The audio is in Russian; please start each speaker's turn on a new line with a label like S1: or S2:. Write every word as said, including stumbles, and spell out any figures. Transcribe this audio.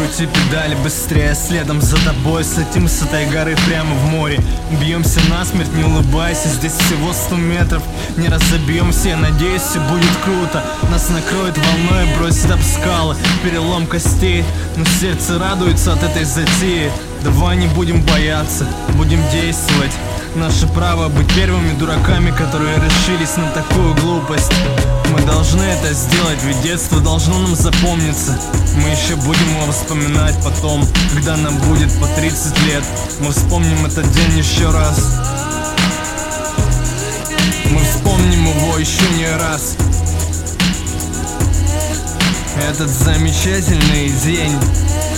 S1: Крути педали быстрее, следом за тобой. Слетим с этой горы прямо в море. Бьемся насмерть, не улыбайся, здесь всего сто метров. Не разобьемся, я надеюсь, все будет круто. Нас накроет волной, бросит об скалы. Перелом костей, но сердце радуется от этой затеи. Давай не будем бояться, будем действовать. Наше право быть первыми дураками, которые решились на такую глупость. Мы должны это сделать, ведь детство должно нам запомниться. Мы еще будем его вспоминать потом, когда нам будет по тридцать лет. Мы вспомним этот день еще раз. Мы вспомним его еще не раз. Этот замечательный день.